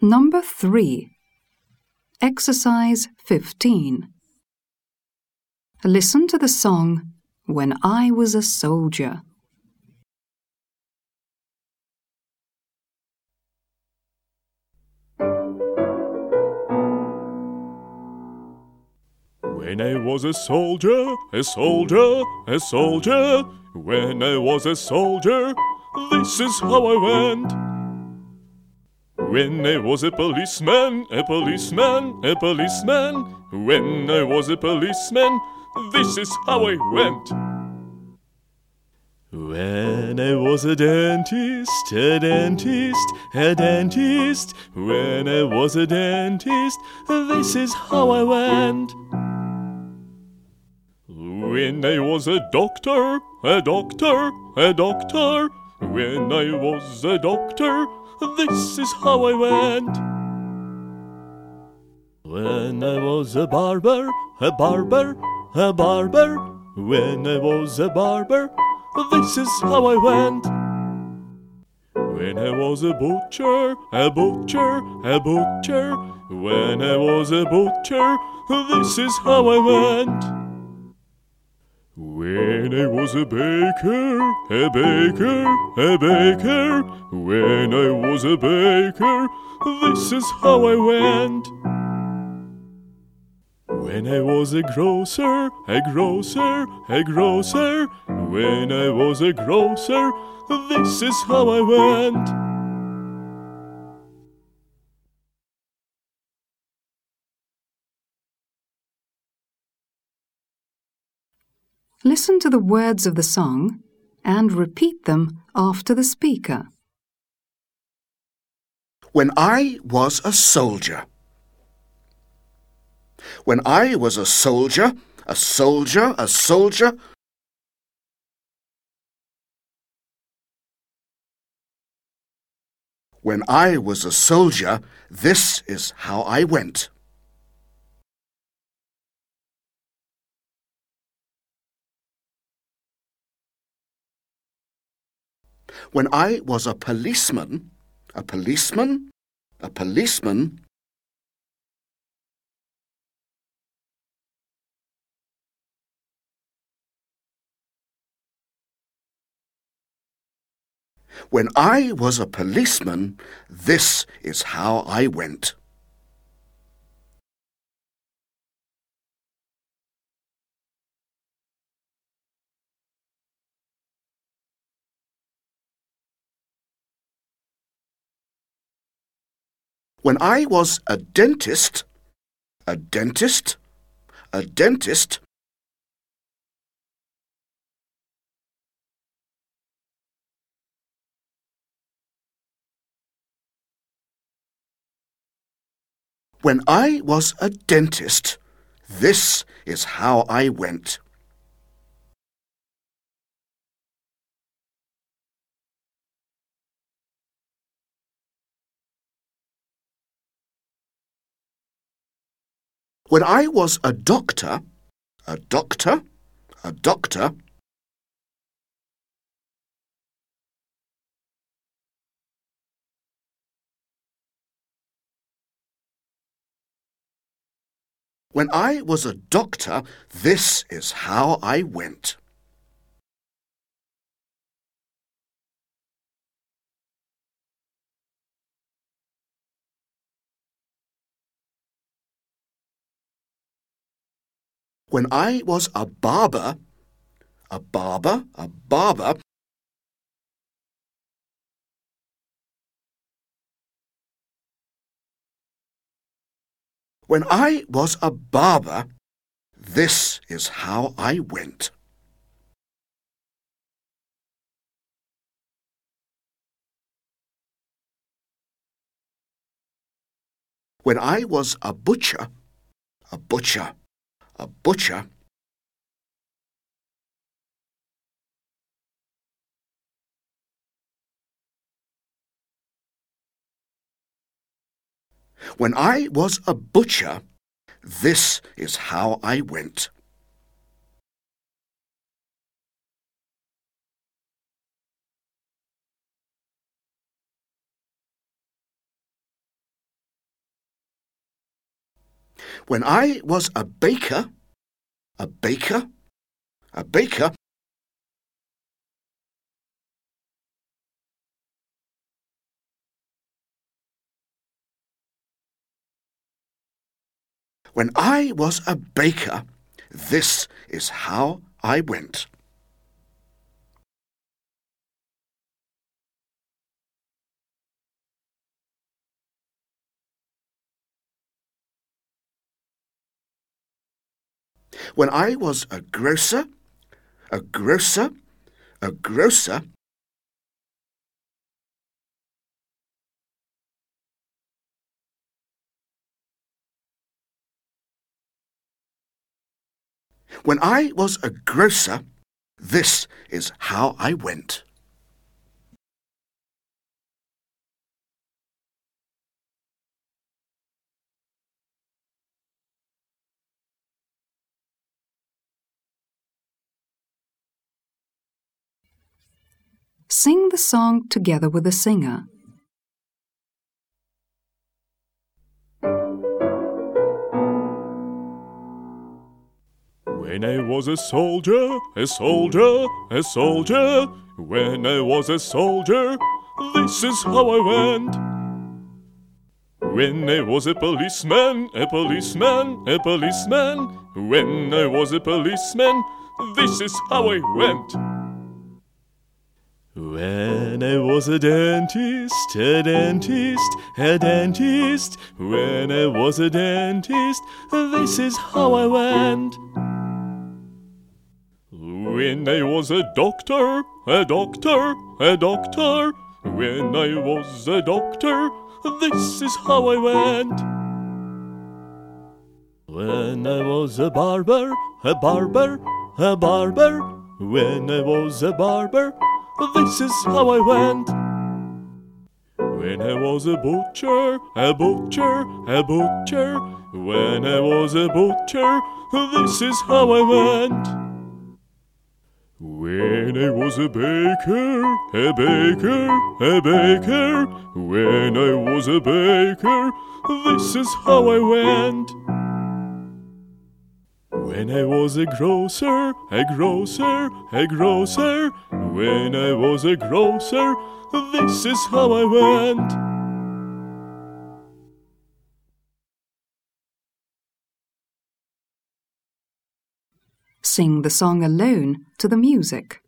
Number 3. Exercise 15. Listen to the song When I Was a Soldier. When I was a soldier, a soldier, a soldier. When I was a soldier, this is how I went. When I was a policeman, a policeman, a policeman. When I was a policeman, this is how I went. When I was a dentist, a dentist, a dentist. When I was a dentist, this is how I went. When I was a doctor, a doctor, a doctor. When I was a doctor, this is how I went. When I was a barber, a barber, a barber. When I was a barber, this is how I went. When I was a butcher, a butcher, a butcher. When I was a butcher, this is how I went. When I was a baker, a baker, a baker. When I was a baker, this is how I went. When I was a grocer, a grocer, a grocer. When I was a grocer, this is how I went. Listen to the words of the song and repeat them after the speaker. When I was a soldier. When I was a soldier, a soldier, a soldier. When I was a soldier, this is how I went. When I was a policeman, a policeman, a policeman. When I was a policeman, this is how I went. When I was a dentist, a dentist, a dentist. When I was a dentist, this is how I went. When I was a doctor, a doctor, a doctor. When I was a doctor, this is how I went. When I was a barber, a barber, a barber. When I was a barber, this is how I went. When I was a butcher, a butcher, a butcher. When I was a butcher, this is how I went. When I was a baker, when I was a baker, this is how I went. When I was a grocer, when I was a grocer, this is how I went. Sing the song together with the singer. When I was a soldier, when I was a soldier, this is how I went. When I was a policeman, when I was a policeman, this is how I went. When I was a dentist, when I was a dentist, this is how I went. When I was a doctor, when I was a doctor, this is how I went. When I was a barber, when I was a barber, this is how I went. When I was a butcher, when I was a butcher, this is how I went. When I was a baker, when I was a baker, this is how I went. When I was a grocer, when I was a grocer, this is how I went. Sing the song alone to the music.